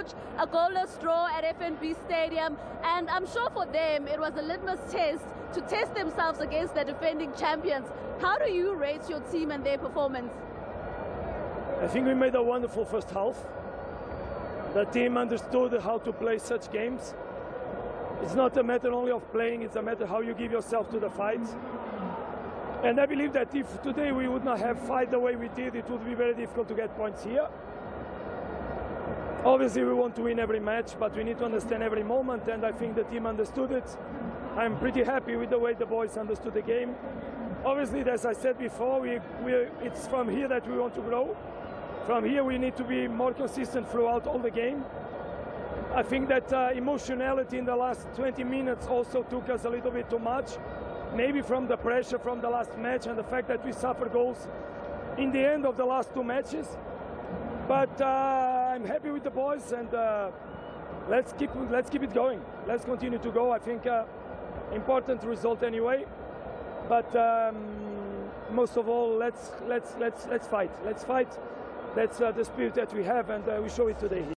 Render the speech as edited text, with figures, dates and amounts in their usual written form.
a goalless draw at FNB Stadium, and I'm sure for them it was a litmus test to test themselves against the defending champions. How do you rate your team and their performance? I think we made a wonderful first half. The team understood how to play such games. It's not a matter only of playing, it's a matter how you give yourself to the fight. And I believe that if today we would not have fight the way we did, it would be very difficult to get points here. Obviously we want to win every match, but we need to understand every moment, and I think the team understood it. I'm pretty happy with the way the boys understood the game. Obviously, as I said before, it's from here that we want to grow. From here we need to be more consistent throughout all the game. I think that emotionality in the last 20 minutes also took us a little bit too much. Maybe from the pressure from the last match and the fact that we suffered goals in the end of the last two matches. But I'm happy with the boys, and let's keep it going. Let's continue to go. I think important result anyway. But most of all, let's fight. Let's fight. That's the spirit that we have, and we show it today.